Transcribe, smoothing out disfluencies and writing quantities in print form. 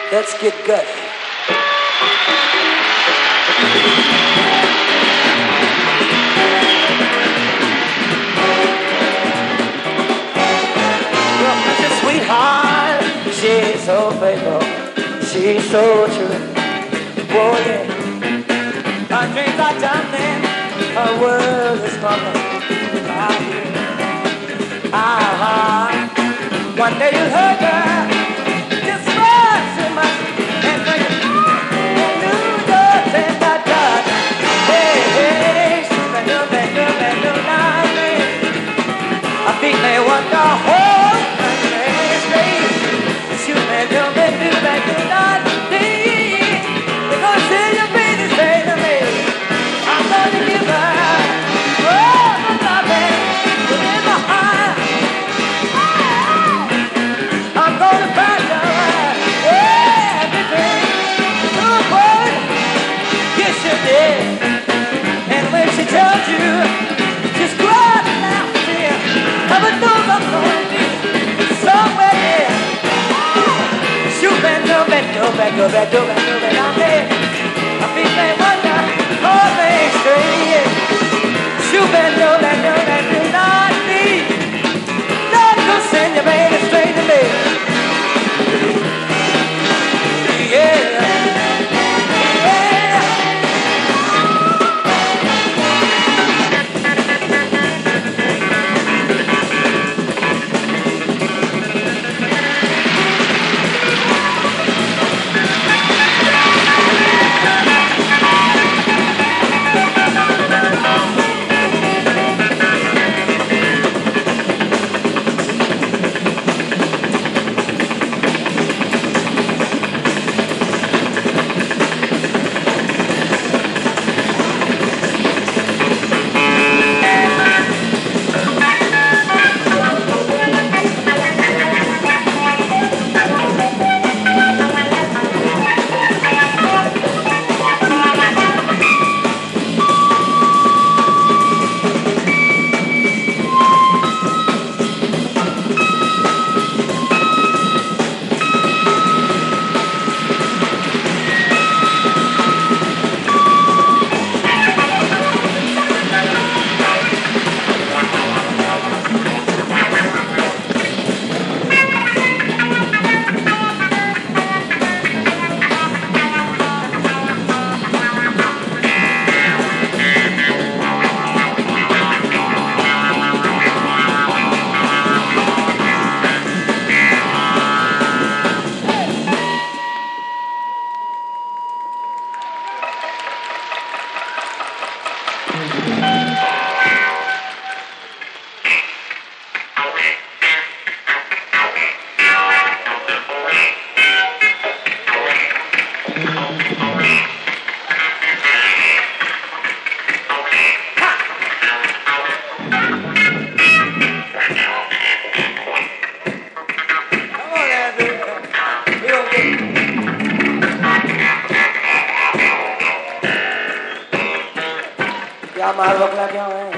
Let's get gutty. Well, Mrs. Sweetheart, she's so faithful, she's so true. Oh yeah, her dreams are tumbling, her world is crumbling. One day you'll hurt her, just much too much, and bring it and new doors and that done. Hey, hey, she's been doing, nothing. I think they want the whole country straight. She's been doing, nothing. They're gonna see your pretty straight to me. I'm gonna give her all the loving within my heart. I'm gonna find out everything to avoid. Yes, you did. And when she tells you, just cry and laugh, dear. Heaven knows I'm gonna be somewhere there. Shoot back, go back, go back, go back, go back, go back. I'm there. I feel they wonder, all things straight. Shoot back, go back, go back, do not need. Not gonna send your baby straight to me. Y'all might look like y'all ain't.